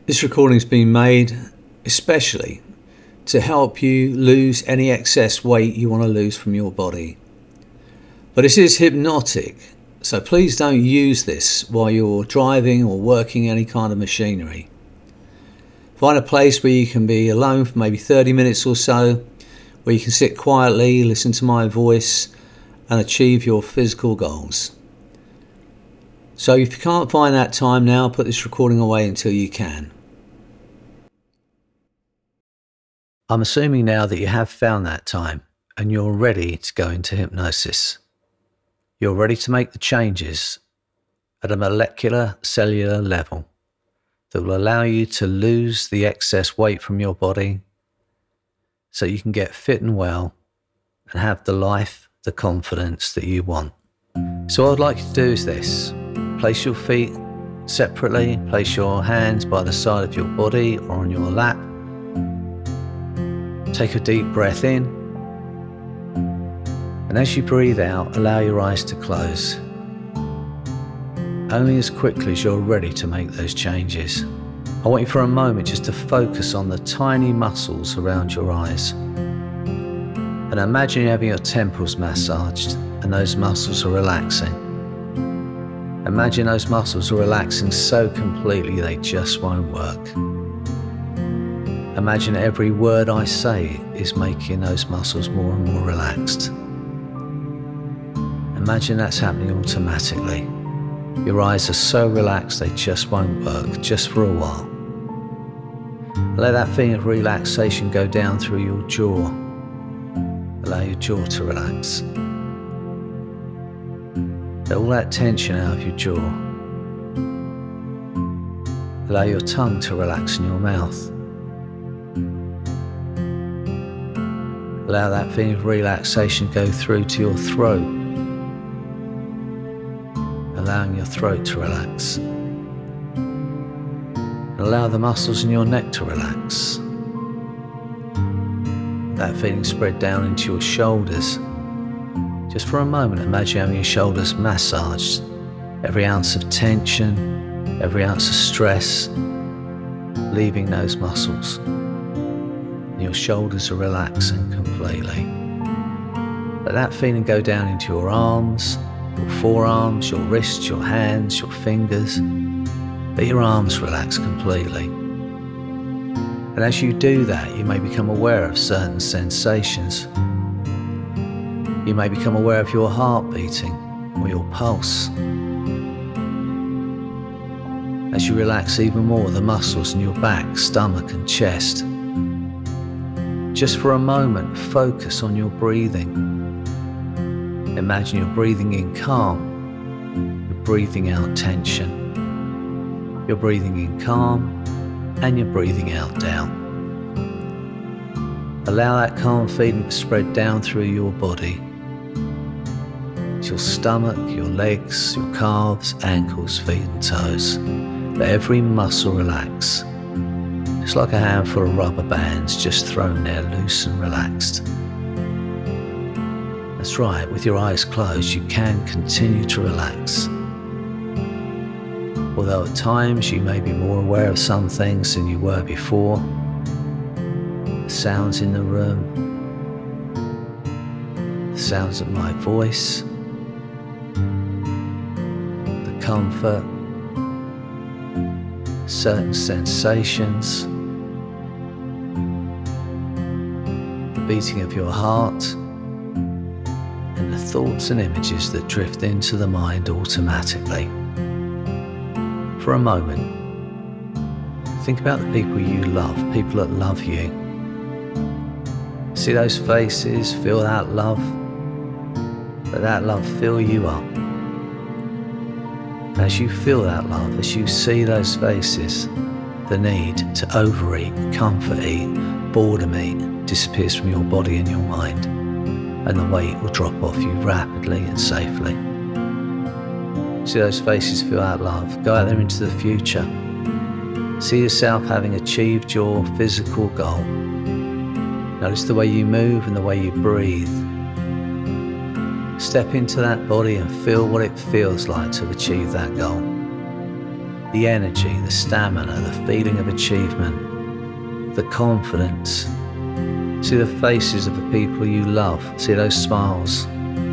This recording's been made especially to help you lose any excess weight you want to lose from your body. But it is hypnotic, so please don't use this while you're driving or working any kind of machinery. Find a place where you can be alone for maybe 30 minutes or so, where you can sit quietly, listen to my voice, and achieve your physical goals. So if you can't find that time now, put this recording away until you can. I'm assuming now that you have found that time and you're ready to go into hypnosis. You're ready to make the changes at a molecular, cellular level that will allow you to lose the excess weight from your body so you can get fit and well and have the life, the confidence that you want. So what I'd like you to do is this. Place your feet separately, place your hands by the side of your body or on your lap. Take a deep breath in, and as you breathe out, allow your eyes to close. Only as quickly as you're ready to make those changes. I want you for a moment just to focus on the tiny muscles around your eyes. And imagine you're having your temples massaged and those muscles are relaxing. Imagine those muscles are relaxing so completely they just won't work. Imagine every word I say is making those muscles more and more relaxed. Imagine that's happening automatically. Your eyes are so relaxed they just won't work, just for a while. Let that feeling of relaxation go down through your jaw. Allow your jaw to relax. Let all that tension out of your jaw. Allow your tongue to relax in your mouth. Allow that feeling of relaxation go through to your throat, allowing your throat to relax. And allow the muscles in your neck to relax. That feeling spread down into your shoulders. Just for a moment, imagine having your shoulders massaged. Every ounce of tension, every ounce of stress, leaving those muscles. Your shoulders are relaxing completely. Let that feeling go down into your arms, your forearms, your wrists, your hands, your fingers. Let your arms relax completely. And as you do that, you may become aware of certain sensations. You may become aware of your heart beating or your pulse. As you relax even more the muscles in your back, stomach and chest. Just for a moment, focus on your breathing. Imagine you're breathing in calm, you're breathing out tension. You're breathing in calm and you're breathing out down. Allow that calm feeling to spread down through your body. To your stomach, your legs, your calves, ankles, feet and toes. Let every muscle relax. It's like a handful of rubber bands just thrown there loose and relaxed. That's right, with your eyes closed, you can continue to relax. Although at times you may be more aware of some things than you were before. The sounds in the room, the sounds of my voice, the comfort, certain sensations, beating of your heart, and the thoughts and images that drift into the mind automatically. For a moment, think about the people you love, people that love you. See those faces, feel that love. Let that love fill you up. As you feel that love, as you see those faces, the need to overeat, comfort eat, boredom eat disappears from your body and your mind, and the weight will drop off you rapidly and safely. See those faces, feel that love. Go out there into the future. See yourself having achieved your physical goal. Notice the way you move and the way you breathe. Step into that body and feel what it feels like to achieve that goal. the energy, the stamina, the feeling of achievement, the confidence. See the faces of the people you love. See those smiles.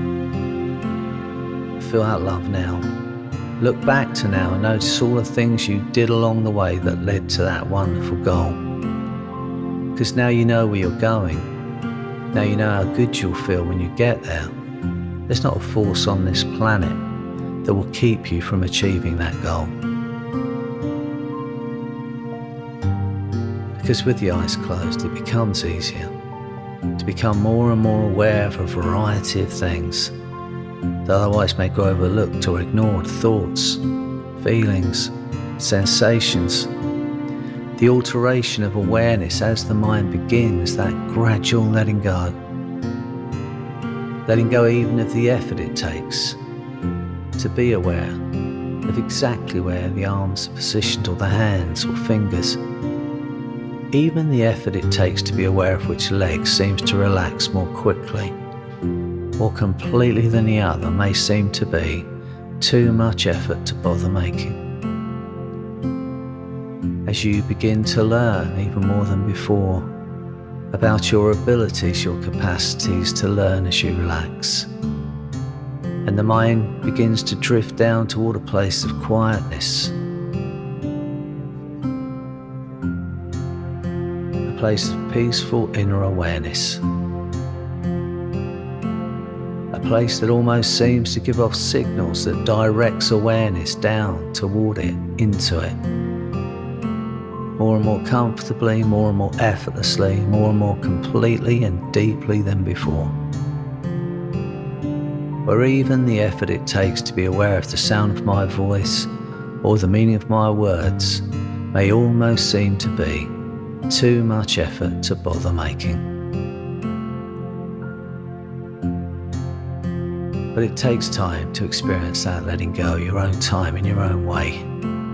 Feel that love now. Look back to now and notice all the things you did along the way that led to that wonderful goal. Because now you know where you're going. Now you know how good you'll feel when you get there. There's not a force on this planet that will keep you from achieving that goal. Because with the eyes closed, it becomes easier to become more and more aware of a variety of things that otherwise may go overlooked or ignored. Thoughts, feelings, sensations. The alteration of awareness as the mind begins that gradual letting go. Letting go even of the effort it takes to be aware of exactly where the arms are positioned or the hands or fingers. Even the effort it takes to be aware of which leg seems to relax more quickly or completely than the other may seem to be too much effort to bother making. As you begin to learn even more than before about your abilities, your capacities to learn as you relax, and the mind begins to drift down toward a place of quietness, a place of peaceful inner awareness, a place that almost seems to give off signals that directs awareness down toward it, into it, more and more comfortably, more and more effortlessly, more and more completely and deeply than before. Where even the effort it takes to be aware of the sound of my voice or the meaning of my words may almost seem to be too much effort to bother making. But it takes time to experience that letting go, your own time, in your own way.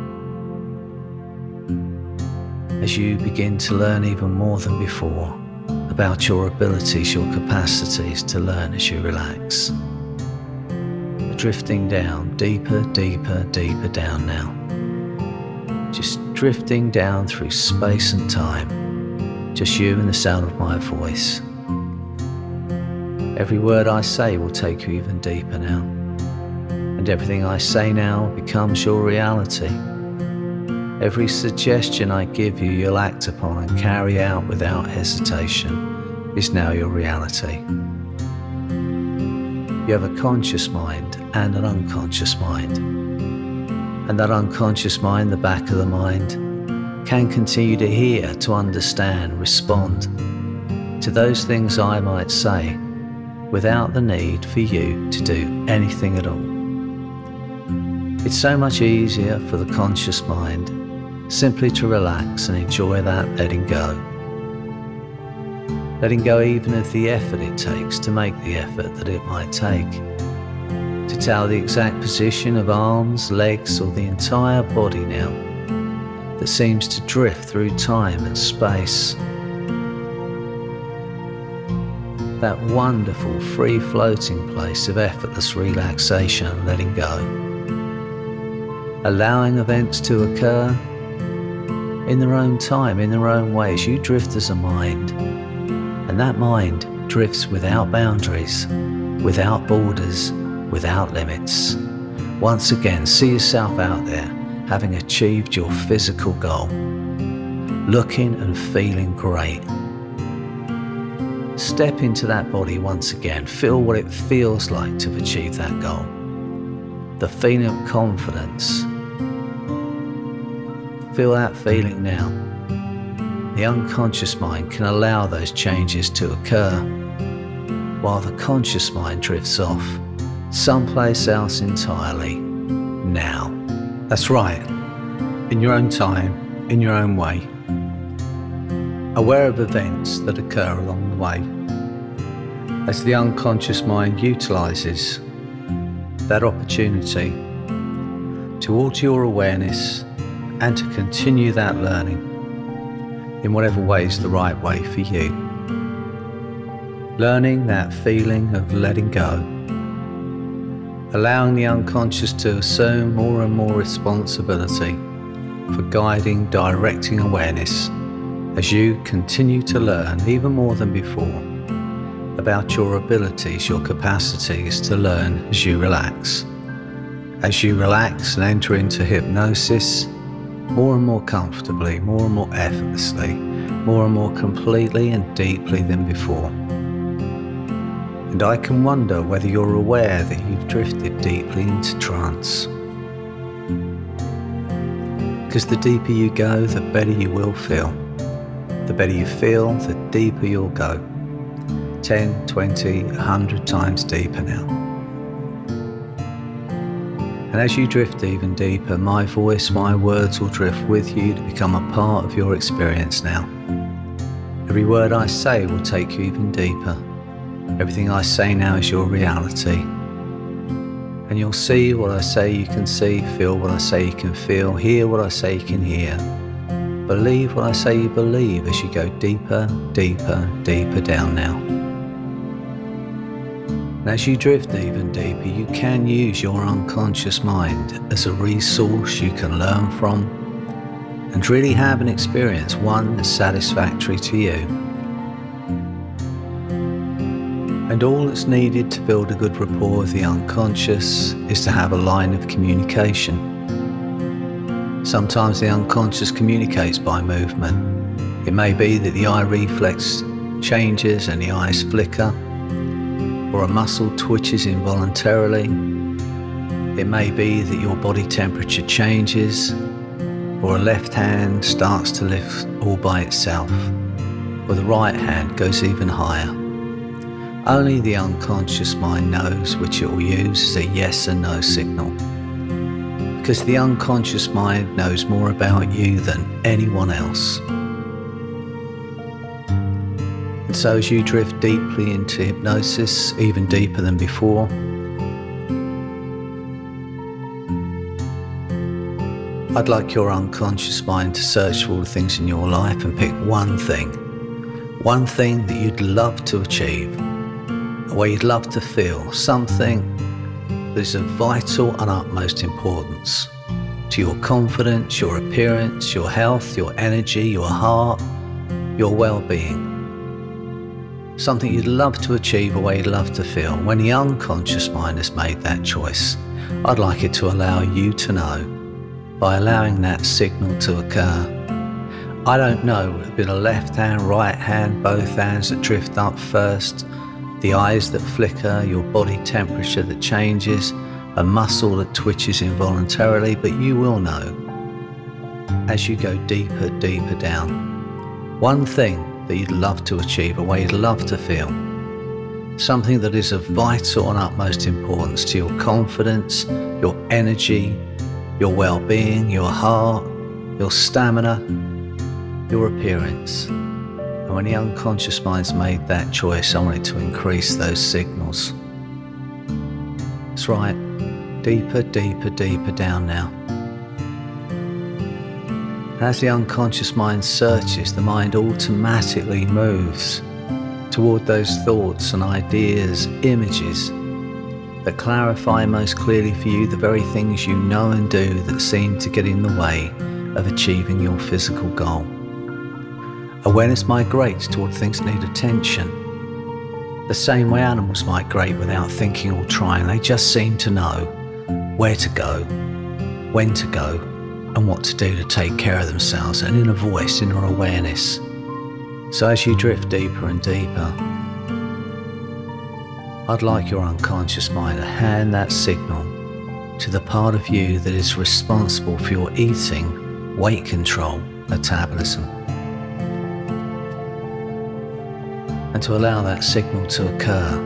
As you begin to learn even more than before about your abilities, your capacities to learn as you relax. Drifting down, deeper, deeper, deeper down now. Just drifting down through space and time. Just you and the sound of my voice. Every word I say will take you even deeper now. And everything I say now becomes your reality. Every suggestion I give you, you'll act upon and carry out without hesitation, is now your reality. You have a conscious mind and an unconscious mind. And that unconscious mind, the back of the mind, can continue to hear, to understand, respond to those things I might say without the need for you to do anything at all. It's so much easier for the conscious mind simply to relax and enjoy that letting go. Letting go even of the effort it takes to make the effort that it might take. To tell the exact position of arms, legs, or the entire body now that seems to drift through time and space. That wonderful free-floating place of effortless relaxation and letting go. Allowing events to occur in their own time, in their own ways. You drift as a mind. And that mind drifts without boundaries, without borders, without limits. Once again, see yourself out there, having achieved your physical goal, looking and feeling great. Step into that body once again, feel what it feels like to have achieved that goal. The feeling of confidence. Feel that feeling now. The unconscious mind can allow those changes to occur, while the conscious mind drifts off, someplace else entirely, now. That's right, in your own time, in your own way. Aware of events that occur along the way, as the unconscious mind utilises that opportunity to alter your awareness and to continue that learning in whatever way is the right way for you. Learning that feeling of letting go, allowing the unconscious to assume more and more responsibility for guiding, directing awareness as you continue to learn even more than before about your abilities, your capacities to learn as you relax. As you relax and enter into hypnosis, more and more comfortably, more and more effortlessly, more and more completely and deeply than before. And I can wonder whether you're aware that you've drifted deeply into trance. Because the deeper you go, the better you will feel. The better you feel, the deeper you'll go. 10, 20, 100 times deeper now. And as you drift even deeper, my voice, my words will drift with you to become a part of your experience now. Every word I say will take you even deeper. Everything I say now is your reality. And you'll see what I say you can see, feel what I say you can feel, hear what I say you can hear. Believe what I say you believe as you go deeper, deeper, deeper down now. And as you drift even deeper, you can use your unconscious mind as a resource you can learn from and really have an experience, one that's satisfactory to you. And all that's needed to build a good rapport with the unconscious is to have a line of communication. Sometimes the unconscious communicates by movement. It may be that the eye reflex changes and the eyes flicker, or a muscle twitches involuntarily. It may be that your body temperature changes, or a left hand starts to lift all by itself, or the right hand goes even higher. Only the unconscious mind knows which it will use as a yes and no signal. Because the unconscious mind knows more about you than anyone else. And so as you drift deeply into hypnosis, even deeper than before, I'd like your unconscious mind to search for all the things in your life and pick one thing that you'd love to achieve, a way you'd love to feel, something that is of vital and utmost importance to your confidence, your appearance, your health, your energy, your heart, your well-being. Something you'd love to achieve, a way you'd love to feel. When the unconscious mind has made that choice, I'd like it to allow you to know by allowing that signal to occur. I don't know, would it be the left hand, right hand, both hands that drift up first, the eyes that flicker, your body temperature that changes, a muscle that twitches involuntarily, but you will know as you go deeper, deeper down. One thing that you'd love to achieve, a way you'd love to feel. Something that is of vital and utmost importance to your confidence, your energy, your well-being, your heart, your stamina, your appearance. And when the unconscious mind's made that choice, I want it to increase those signals. That's right, deeper, deeper, deeper down now. As the unconscious mind searches, the mind automatically moves toward those thoughts and ideas, images that clarify most clearly for you the very things you know and do that seem to get in the way of achieving your physical goal. Awareness migrates toward things that need attention. The same way animals migrate without thinking or trying, they just seem to know where to go, when to go, and what to do to take care of themselves, an inner voice, inner awareness. So as you drift deeper and deeper, I'd like your unconscious mind to hand that signal to the part of you that is responsible for your eating, weight control, metabolism. And to allow that signal to occur.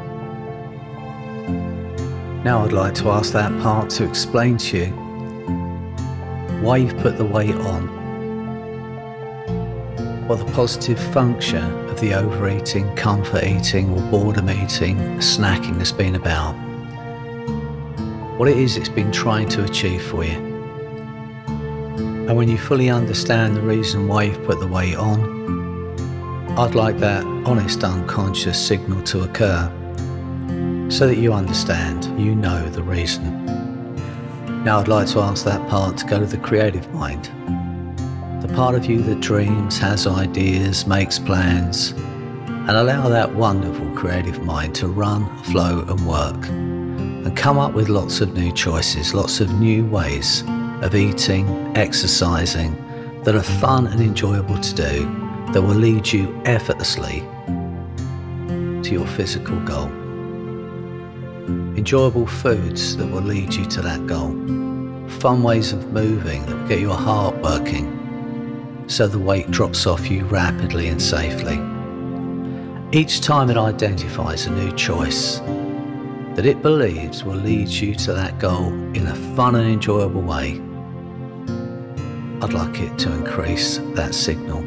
Now I'd like to ask that part to explain to you why you've put the weight on, what the positive function of the overeating, comfort eating or boredom eating, snacking has been about, what it is it's been trying to achieve for you. And when you fully understand the reason why you've put the weight on, I'd like that honest unconscious signal to occur so that you understand, you know the reason. Now I'd like to ask that part to go to the creative mind. The part of you that dreams, has ideas, makes plans, and allow that wonderful creative mind to run, flow and work, and come up with lots of new choices, lots of new ways of eating, exercising, that are fun and enjoyable to do, that will lead you effortlessly to your physical goal. Enjoyable foods that will lead you to that goal. Fun ways of moving that will get your heart working so the weight drops off you rapidly and safely. Each time it identifies a new choice that it believes will lead you to that goal in a fun and enjoyable way, I'd like it to increase that signal.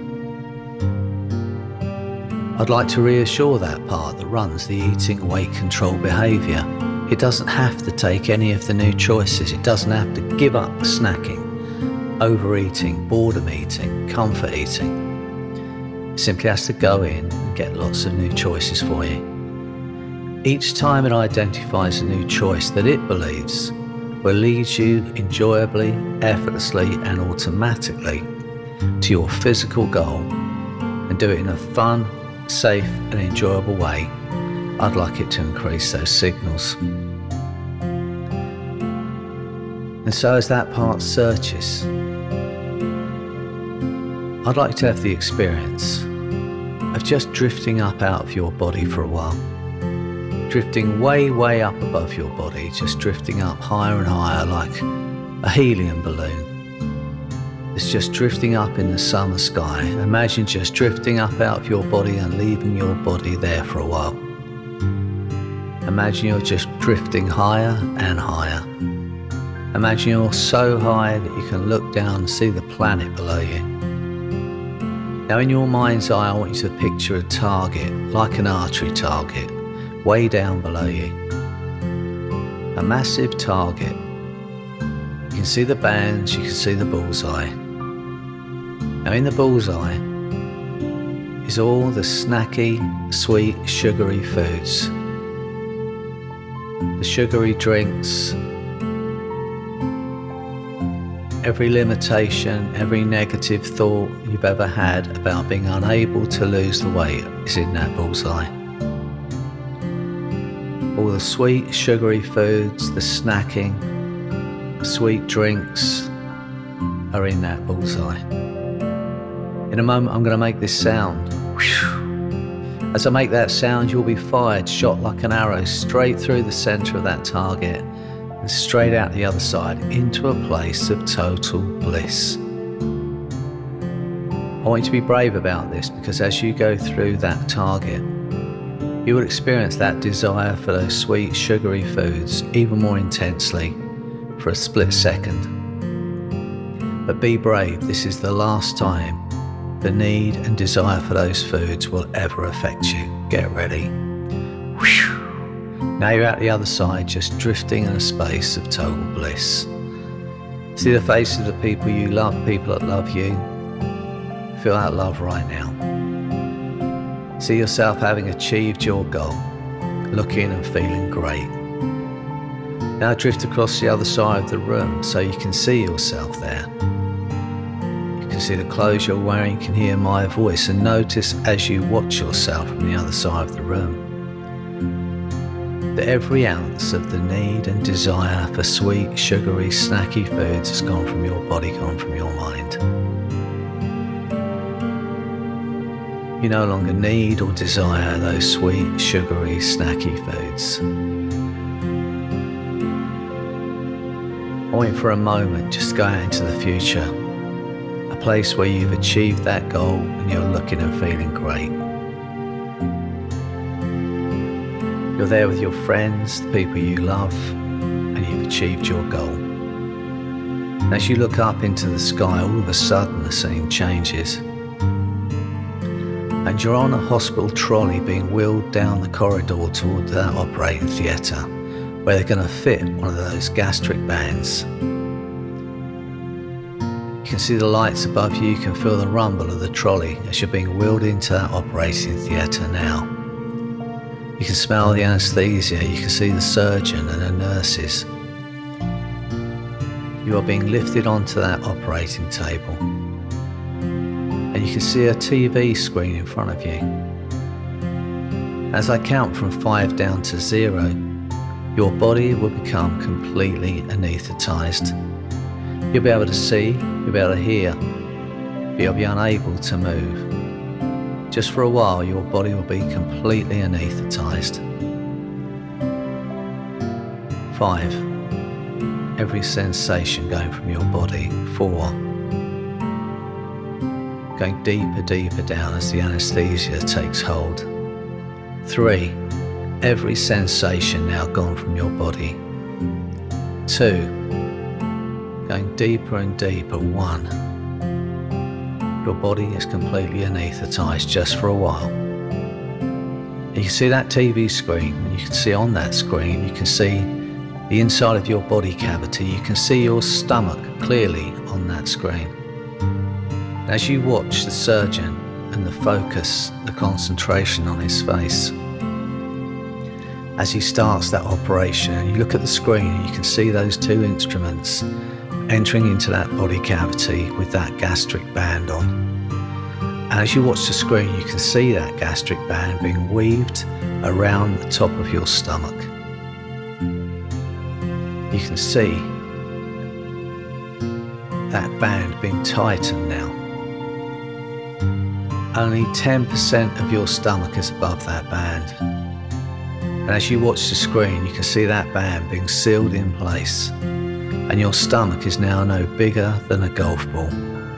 I'd like to reassure that part that runs the eating weight control behaviour. It doesn't have to take any of the new choices. It doesn't have to give up snacking, overeating, boredom eating, comfort eating. It simply has to go in and get lots of new choices for you. Each time it identifies a new choice that it believes will lead you enjoyably, effortlessly and automatically to your physical goal, and do it in a fun, safe and enjoyable way, I'd like it to increase those signals. And so as that part searches, I'd like to have the experience of just drifting up out of your body for a while. Drifting way, way up above your body, just drifting up higher and higher like a helium balloon. It's just drifting up in the summer sky. Imagine just drifting up out of your body and leaving your body there for a while. Imagine you're just drifting higher and higher. Imagine you're so high that you can look down and see the planet below you. Now in your mind's eye, I want you to picture a target, like an archery target, way down below you. A massive target. You can see the bands, you can see the bullseye. Now in the bullseye is all the snacky, sweet, sugary foods. The sugary drinks, every limitation, every negative thought you've ever had about being unable to lose the weight is in that bullseye. All the sweet, sugary foods, the snacking, the sweet drinks are in that bullseye. In a moment, I'm going to make this sound. As I make that sound, you'll be fired, shot like an arrow, straight through the centre of that target and straight out the other side into a place of total bliss. I want you to be brave about this, because as you go through that target, you will experience that desire for those sweet, sugary foods even more intensely for a split second. But be brave, this is the last time the need and desire for those foods will ever affect you. Get ready. Now you're out the other side, just drifting in a space of total bliss. See the faces of the people you love, people that love you. Feel that love right now. See yourself having achieved your goal, looking and feeling great. Now drift across the other side of the room so you can see yourself there. You can see the clothes you're wearing, you can hear my voice, and notice as you watch yourself from the other side of the room that every ounce of the need and desire for sweet, sugary, snacky foods has gone from your body, gone from your mind. You no longer need or desire those sweet, sugary, snacky foods. I want you for a moment just to go out into the future, a place where you've achieved that goal and you're looking and feeling great. You're there with your friends, the people you love, and you've achieved your goal. As you look up into the sky, all of a sudden the scene changes. And you're on a hospital trolley being wheeled down the corridor toward that operating theatre, where they're going to fit one of those gastric bands. You can see the lights above you, you can feel the rumble of the trolley as you're being wheeled into that operating theatre now. You can smell the anaesthesia, you can see the surgeon and the nurses. you are being lifted onto that operating table. And you can see a TV screen in front of you. As I count from 5 down to 0, your body will become completely anaesthetized. You'll be able to see, you'll be able to hear, but you'll be unable to move. Just for a while, your body will be completely anaesthetized. 5. Every sensation going from your body. 4. Going deeper, deeper down as the anesthesia takes hold. 3. Every sensation now gone from your body. 2. Going deeper and deeper. 1. Your body is completely anaesthetized just for a while. You can see that TV screen, and you can see on that screen, you can see the inside of your body cavity. You can see your stomach clearly on that screen. As you watch the surgeon and the focus, the concentration on his face, as he starts that operation, and you look at the screen and you can see those 2 instruments entering into that body cavity with that gastric band on. And as you watch the screen, you can see that gastric band being weaved around the top of your stomach. You can see that band being tightened now. Only 10% of your stomach is above that band. And as you watch the screen, you can see that band being sealed in place. And your stomach is now no bigger than a golf ball.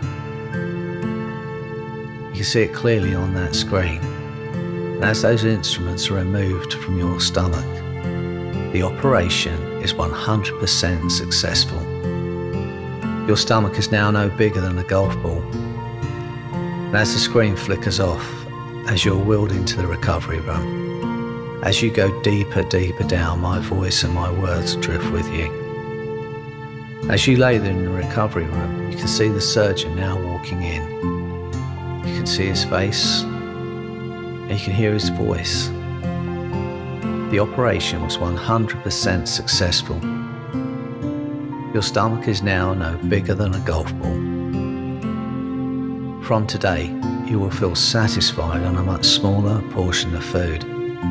You can see it clearly on that screen. And as those instruments are removed from your stomach, the operation is 100% successful. Your stomach is now no bigger than a golf ball. And as the screen flickers off, as you're wheeled into the recovery room, as you go deeper, deeper down, my voice and my words drift with you. As you lay there in the recovery room, you can see the surgeon now walking in. You can see his face, and you can hear his voice. The operation was 100% successful. Your stomach is now no bigger than a golf ball. From today, you will feel satisfied on a much smaller portion of food.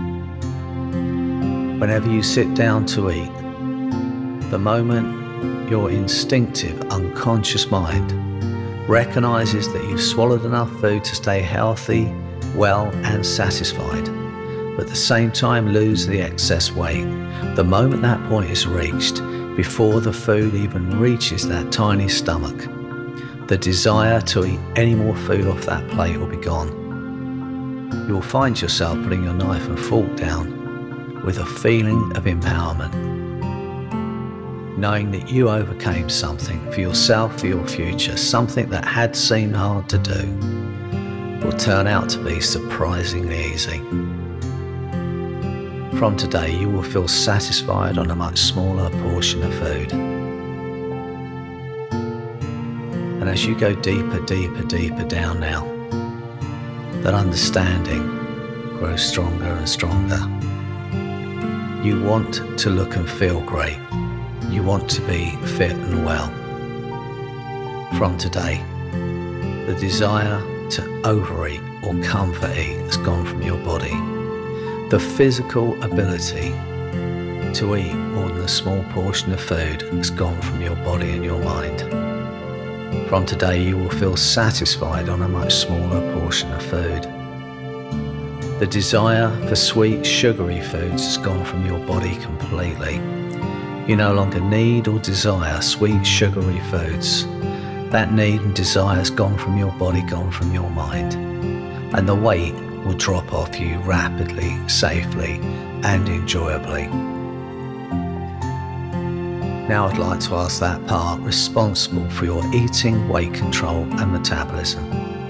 Whenever you sit down to eat, the moment your instinctive, unconscious mind recognizes that you've swallowed enough food to stay healthy, well, and satisfied, but at the same time lose the excess weight, the moment that point is reached, before the food even reaches that tiny stomach, the desire to eat any more food off that plate will be gone. You will find yourself putting your knife and fork down with a feeling of empowerment, knowing that you overcame something for yourself, for your future, something that had seemed hard to do will turn out to be surprisingly easy. From today, you will feel satisfied on a much smaller portion of food. And as you go deeper, deeper, deeper down now, that understanding grows stronger and stronger. You want to look and feel great. You want to be fit and well. From today, the desire to overeat or comfort eat has gone from your body. The physical ability to eat more than a small portion of food has gone from your body and your mind. From today, you will feel satisfied on a much smaller portion of food. The desire for sweet, sugary foods has gone from your body completely. You no longer need or desire sweet, sugary foods. That need and desire has gone from your body, gone from your mind. And the weight will drop off you rapidly, safely, and enjoyably. Now I'd like to ask that part responsible for your eating, weight control, and metabolism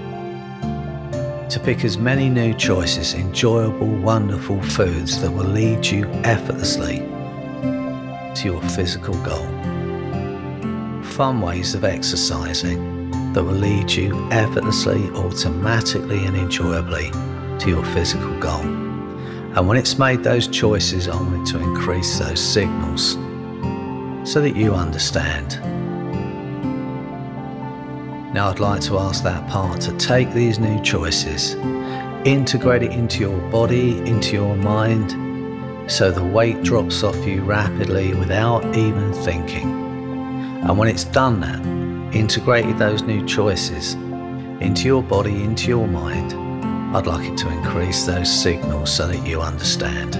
to pick as many new choices, enjoyable, wonderful foods that will lead you effortlessly to your physical goal. Fun ways of exercising that will lead you effortlessly, automatically, and enjoyably to your physical goal. And when it's made those choices, I want to increase those signals so that you understand Now I'd like to ask that part to take these new choices, integrate it into your body, into your mind, so the weight drops off you rapidly without even thinking. And when it's done that, integrated those new choices into your body, into your mind, I'd like it to increase those signals so that you understand.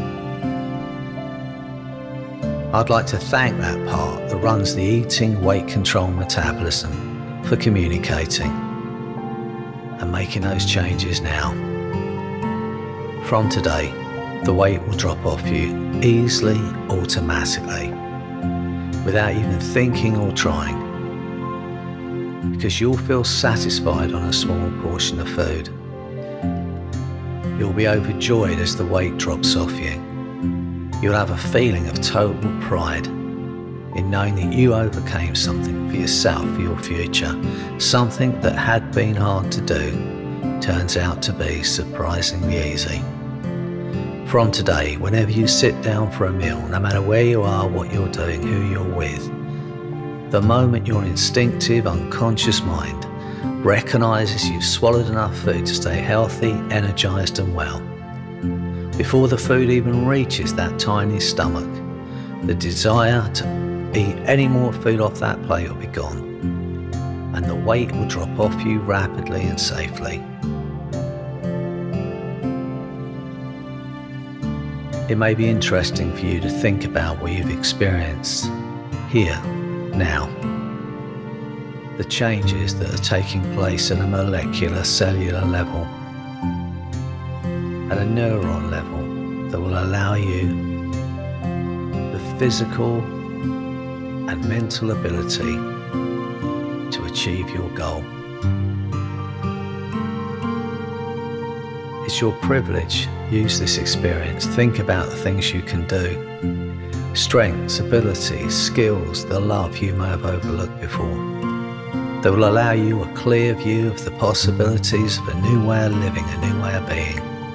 I'd like to thank that part that runs the eating, weight control, metabolism for communicating and making those changes now. From today, the weight will drop off you easily, automatically, without even thinking or trying, because you'll feel satisfied on a small portion of food. You'll be overjoyed as the weight drops off you. You'll have a feeling of total pride in knowing that you overcame something for yourself, for your future. Something that had been hard to do turns out to be surprisingly easy. From today, whenever you sit down for a meal, no matter where you are, what you're doing, who you're with, the moment your instinctive, unconscious mind recognizes you've swallowed enough food to stay healthy, energized and well, before the food even reaches that tiny stomach, the desire to eat any more food off that plate will be gone, and the weight will drop off you rapidly and safely. It may be interesting for you to think about what you've experienced here, now. The changes that are taking place at a molecular, cellular level, at a neuron level, that will allow you the physical and mental ability to achieve your goal. It's your privilege. Use this experience. Think about the things you can do. Strengths, abilities, skills, the love you may have overlooked before, that will allow you a clear view of the possibilities of a new way of living, a new way of being.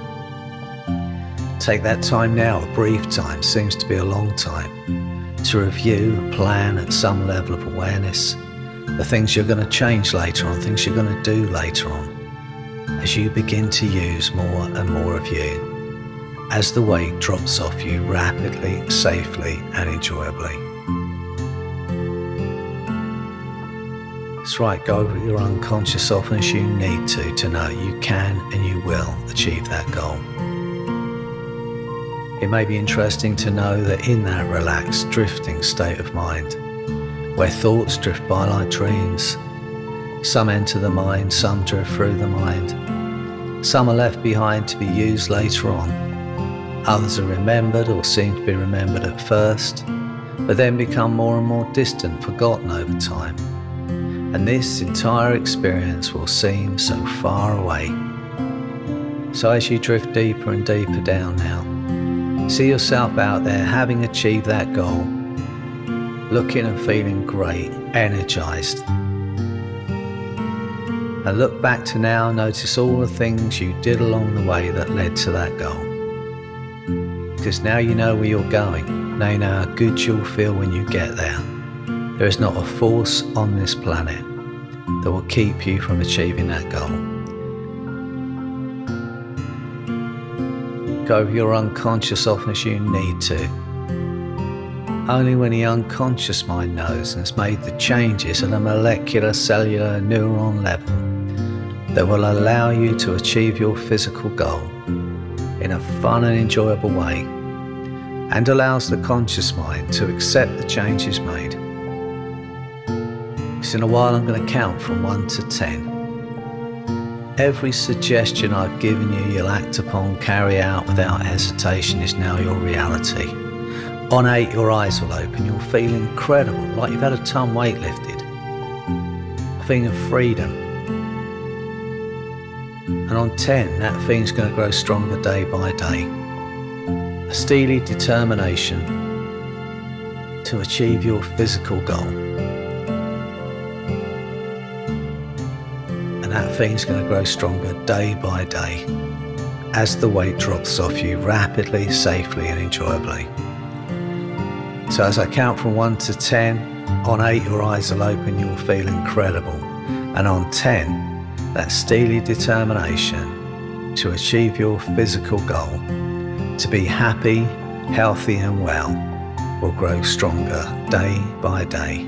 Take that time now, a brief time, seems to be a long time, to review, plan at some level of awareness, the things you're going to change later on, things you're going to do later on, as you begin to use more and more of you, as the weight drops off you rapidly, safely and enjoyably. That's right, go over your unconscious often as you need to know you can and you will achieve that goal. It may be interesting to know that in that relaxed, drifting state of mind, where thoughts drift by like dreams, some enter the mind, some drift through the mind, some are left behind to be used later on, others are remembered or seem to be remembered at first, but then become more and more distant, forgotten over time. And this entire experience will seem so far away. So as you drift deeper and deeper down now, see yourself out there having achieved that goal, looking and feeling great, energized. And look back to now, notice all the things you did along the way that led to that goal. Because now you know where you're going, now you know how good you'll feel when you get there. There is not a force on this planet that will keep you from achieving that goal. Go over your unconscious often as you need to. Only when the unconscious mind knows and has made the changes at a molecular, cellular, neuron level that will allow you to achieve your physical goal in a fun and enjoyable way, and allows the conscious mind to accept the changes made. So in a while I'm going to count from 1 to 10. Every suggestion I've given you, you'll act upon, carry out without hesitation, is now your reality. On 8, your eyes will open. You'll feel incredible, like you've had a ton weight lifted. A feeling of freedom. And on 10, that feeling's going to grow stronger day by day. A steely determination to achieve your physical goal. And that feeling's going to grow stronger day by day as the weight drops off you rapidly, safely and enjoyably. So as I count from 1 to 10, on 8 your eyes will open, you will feel incredible. And on 10, that steely determination to achieve your physical goal, to be happy, healthy and well, will grow stronger day by day.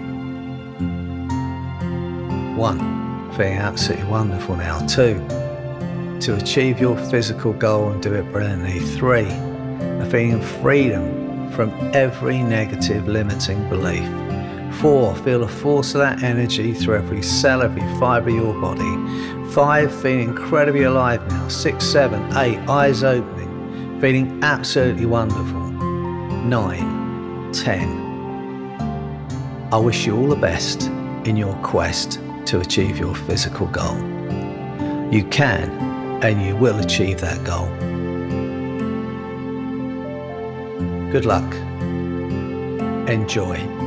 1, feeling absolutely wonderful now. 2, to achieve your physical goal and do it brilliantly. 3, a feeling of freedom from every negative limiting belief. 4, feel the force of that energy through every cell, every fibre of your body. 5, feeling incredibly alive now. 6, 7, 8, eyes opening, feeling absolutely wonderful. 9, 10. I wish you all the best in your quest to achieve your physical goal. You can and you will achieve that goal. Good luck. Enjoy.